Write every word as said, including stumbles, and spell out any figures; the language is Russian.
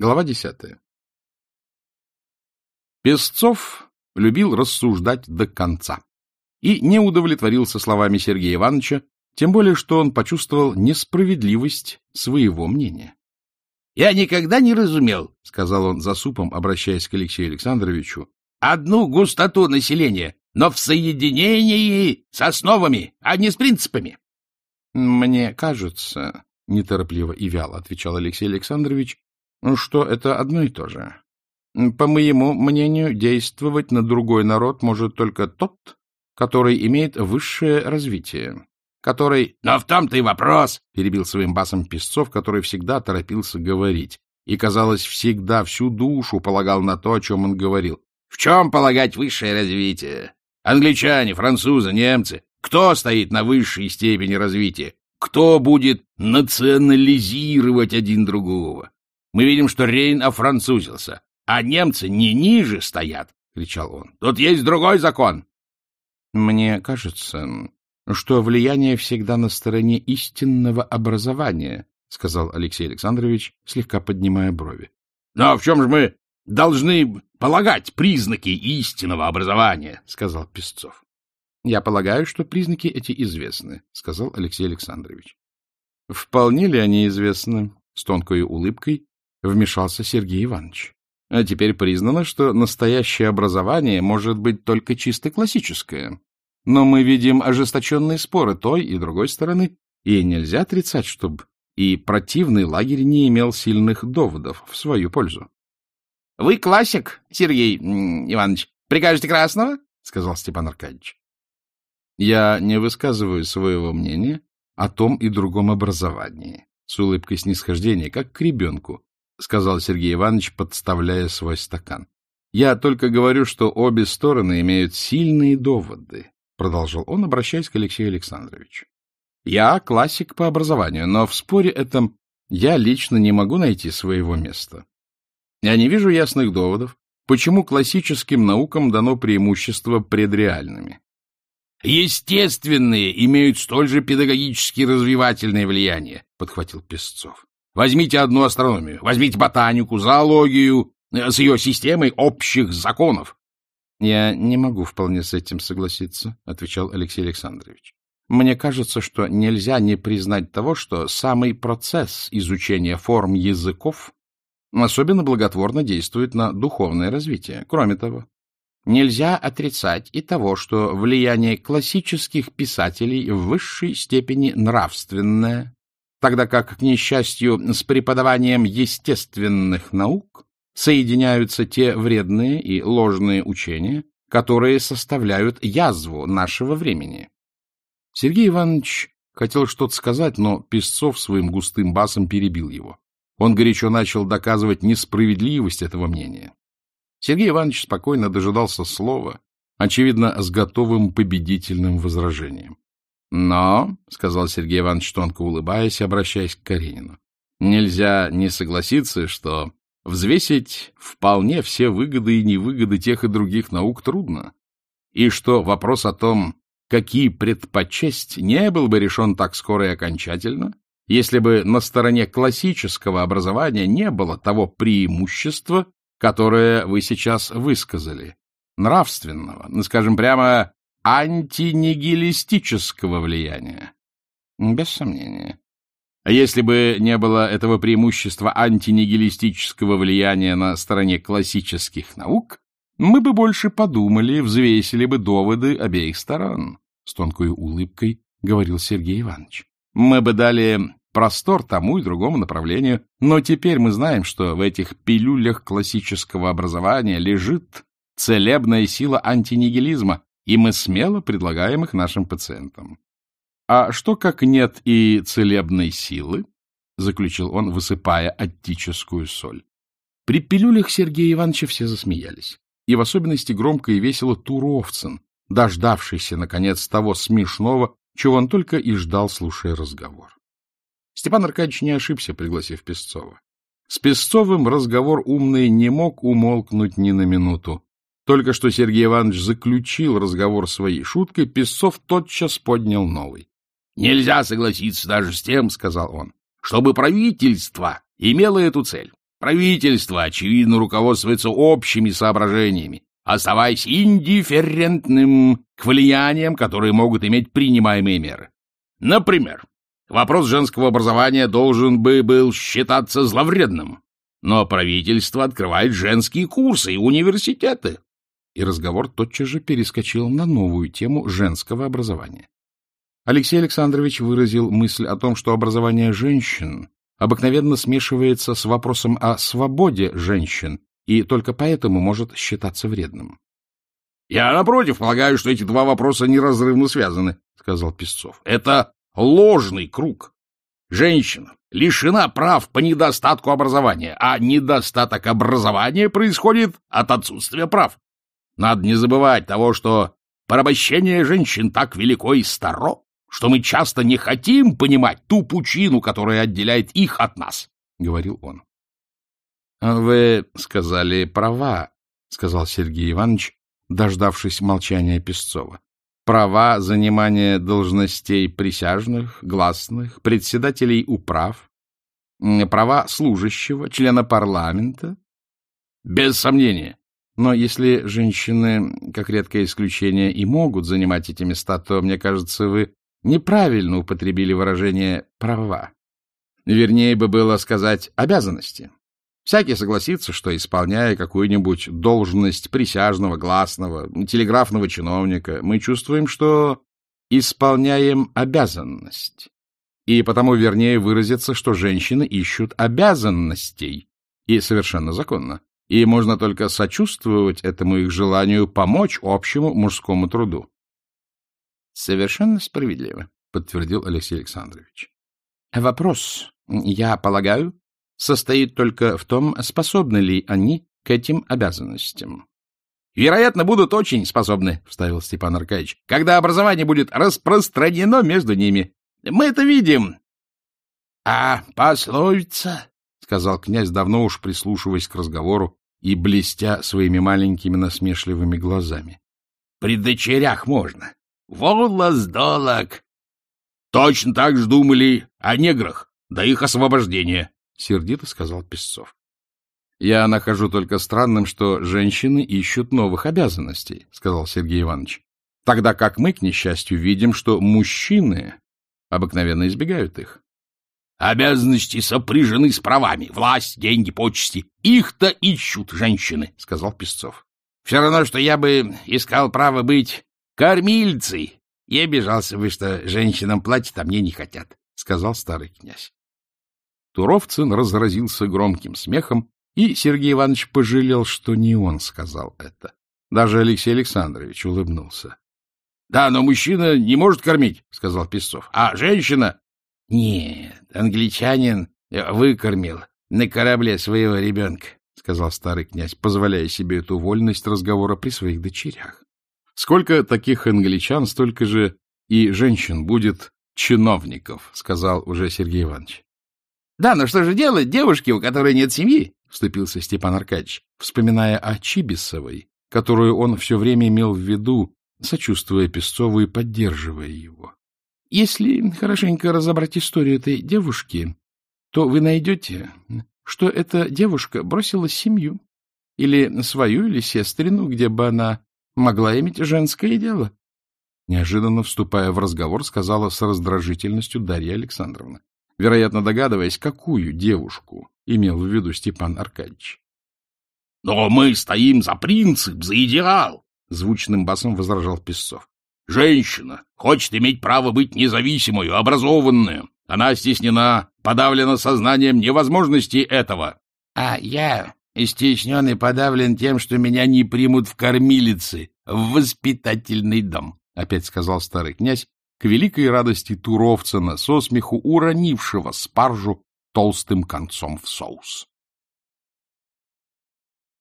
Глава десятая. Песцов любил рассуждать до конца и не удовлетворился словами Сергея Ивановича, тем более что он почувствовал несправедливость своего мнения. — Я никогда не разумел, — сказал он за супом, обращаясь к Алексею Александровичу, — одну густоту населения, но в соединении с основами, а не с принципами. — Мне кажется, — неторопливо и вяло отвечал Алексей Александрович, — что это одно и то же. По моему мнению, действовать на другой народ может только тот, который имеет высшее развитие, который... — Но в том-то и вопрос, — перебил своим басом Песцов, который всегда торопился говорить и, казалось, всегда всю душу полагал на то, о чем он говорил. — В чем полагать высшее развитие? Англичане, французы, немцы. Кто стоит на высшей степени развития? Кто будет национализировать один другого? Мы видим, что Рейн офранцузился, а немцы не ниже стоят, — кричал он. Тут есть другой закон. — Мне кажется, что влияние всегда на стороне истинного образования, — сказал Алексей Александрович, слегка поднимая брови. — Но в чем же мы должны полагать признаки истинного образования? — сказал Песцов. — Я полагаю, что признаки эти известны, — сказал Алексей Александрович. — Вполне ли они известны? — с тонкой улыбкой вмешался Сергей Иванович. — А теперь признано, что настоящее образование может быть только чисто классическое. Но мы видим ожесточенные споры той и другой стороны, и нельзя отрицать, чтобы и противный лагерь не имел сильных доводов в свою пользу. — Вы классик, Сергей Иванович. Прикажете красного? — сказал Степан Аркадьевич. — Я не высказываю своего мнения о том и другом образовании, с улыбкой снисхождения, как к ребенку, — сказал Сергей Иванович, подставляя свой стакан. — Я только говорю, что обе стороны имеют сильные доводы, — продолжал он, обращаясь к Алексею Александровичу. — Я классик по образованию, но в споре этом я лично не могу найти своего места. Я не вижу ясных доводов, почему классическим наукам дано преимущество пред реальными. — Естественные имеют столь же педагогически развивательное влияние, — подхватил Песцов. — Возьмите одну астрономию, возьмите ботанику, зоологию с ее системой общих законов. — Я не могу вполне с этим согласиться, — отвечал Алексей Александрович. — Мне кажется, что нельзя не признать того, что самый процесс изучения форм языков особенно благотворно действует на духовное развитие. Кроме того, нельзя отрицать и того, что влияние классических писателей в высшей степени нравственное, тогда как, к несчастью, с преподаванием естественных наук соединяются те вредные и ложные учения, которые составляют язву нашего времени. Сергей Иванович хотел что-то сказать, но Песцов своим густым басом перебил его. Он горячо начал доказывать несправедливость этого мнения. Сергей Иванович спокойно дожидался слова, очевидно, с готовым победительным возражением. — Но, — сказал Сергей Иванович, тонко улыбаясь, обращаясь к Каренину, — нельзя не согласиться, что взвесить вполне все выгоды и невыгоды тех и других наук трудно, и что вопрос о том, какие предпочесть, не был бы решен так скоро и окончательно, если бы на стороне классического образования не было того преимущества, которое вы сейчас высказали, нравственного, ну, скажем прямо, антинигилистического влияния. Без сомнения. А если бы не было этого преимущества антинигилистического влияния на стороне классических наук, мы бы больше подумали, взвесили бы доводы обеих сторон, — с тонкой улыбкой говорил Сергей Иванович. Мы бы дали простор тому и другому направлению, но теперь мы знаем, что в этих пилюлях классического образования лежит целебная сила антинигилизма, и мы смело предлагаем их нашим пациентам. А что, как нет и целебной силы? — заключил он, высыпая аттическую соль. При пилюлях Сергея Ивановича все засмеялись, и в особенности громко и весело Туровцын, дождавшийся, наконец, того смешного, чего он только и ждал, слушая разговор. Степан Аркадьевич не ошибся, пригласив Песцова. С Песцовым разговор умный не мог умолкнуть ни на минуту. Только что Сергей Иванович заключил разговор своей шуткой, Песцов тотчас поднял новый. — Нельзя согласиться даже с тем, — сказал он, — чтобы правительство имело эту цель. Правительство, очевидно, руководствуется общими соображениями, оставаясь индифферентным к влияниям, которые могут иметь принимаемые меры. Например, вопрос женского образования должен бы был считаться зловредным, но правительство открывает женские курсы и университеты. И разговор тотчас же перескочил на новую тему женского образования. Алексей Александрович выразил мысль о том, что образование женщин обыкновенно смешивается с вопросом о свободе женщин и только поэтому может считаться вредным. — Я, напротив, полагаю, что эти два вопроса неразрывно связаны, — сказал Песцов. — Это ложный круг. Женщина лишена прав по недостатку образования, а недостаток образования происходит от отсутствия прав. Надо не забывать того, что порабощение женщин так велико и старо, что мы часто не хотим понимать ту пучину, которая отделяет их от нас, — говорил он. — Вы сказали права, — сказал Сергей Иванович, дождавшись молчания Песцова. — Права занимания должностей присяжных, гласных, председателей управ, права служащего, члена парламента. — Без сомнения. Но если женщины, как редкое исключение, и могут занимать эти места, то, мне кажется, вы неправильно употребили выражение «права». Вернее бы было сказать «обязанности». Всякий согласится, что, исполняя какую-нибудь должность присяжного, гласного, телеграфного чиновника, мы чувствуем, что исполняем обязанность. И потому вернее выразиться, что женщины ищут обязанностей, и совершенно законно. И можно только сочувствовать этому их желанию помочь общему мужскому труду. — Совершенно справедливо, — подтвердил Алексей Александрович. — Вопрос, я полагаю, состоит только в том, способны ли они к этим обязанностям. — Вероятно, будут очень способны, — вставил Степан Аркадьевич, — когда образование будет распространено между ними. Мы это видим. — А пословица, — сказал князь, давно уж прислушиваясь к разговору и блестя своими маленькими насмешливыми глазами. — При дочерях можно. Волос долог. — Точно так же думали о неграх, до их освобождения, — сердито сказал Песцов. — Я нахожу только странным, что женщины ищут новых обязанностей, — сказал Сергей Иванович, — тогда как мы, к несчастью, видим, что мужчины обыкновенно избегают их. — Обязанности сопряжены с правами, власть, деньги, почести. Их-то ищут женщины, — сказал Песцов. — Все равно, что я бы искал право быть кормильцей и обижался бы, что женщинам платят, а мне не хотят, — сказал старый князь. Туровцын разразился громким смехом, и Сергей Иванович пожалел, что не он сказал это. Даже Алексей Александрович улыбнулся. — Да, но мужчина не может кормить, — сказал Песцов, — а женщина... — Нет, англичанин выкормил на корабле своего ребенка, — сказал старый князь, позволяя себе эту вольность разговора при своих дочерях. Сколько таких англичан, столько же и женщин будет чиновников, — сказал уже Сергей Иванович. — Да, но что же делать девушке, у которой нет семьи? — вступился Степан Аркадьевич, вспоминая о Чибисовой, которую он все время имел в виду, сочувствуя Песцову и поддерживая его. — Если хорошенько разобрать историю этой девушки, то вы найдете, что эта девушка бросила семью, или свою, или сестрину, где бы она могла иметь женское дело. Неожиданно, вступая в разговор, сказала с раздражительностью Дарья Александровна, вероятно, догадываясь, какую девушку имел в виду Степан Аркадьевич. — Но мы стоим за принцип, за идеал, — звучным басом возражал Песцов. — Женщина хочет иметь право быть независимой, образованной. Она стеснена, подавлена сознанием невозможности этого. — А я стеснен и подавлен тем, что меня не примут в кормилицы, в воспитательный дом, — опять сказал старый князь, к великой радости Туровцына, со смеху уронившего спаржу толстым концом в соус.